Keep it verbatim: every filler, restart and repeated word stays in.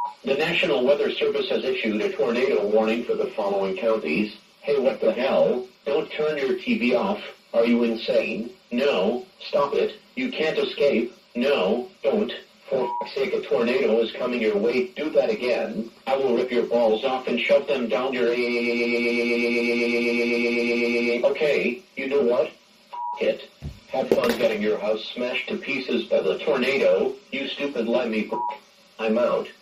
The National Weather Service has issued a tornado warning for the following counties. Hey, what the hell? Don't turn your T V off. Are you insane? No. Stop it. You can't escape. No. Don't. For f***'s sake, a tornado is coming your way. Do that again. I will rip your balls off and shove them down your a. Okay, you know what? F*** it. Have fun getting your house smashed to pieces by the tornado. You stupid limey f***. I'm out.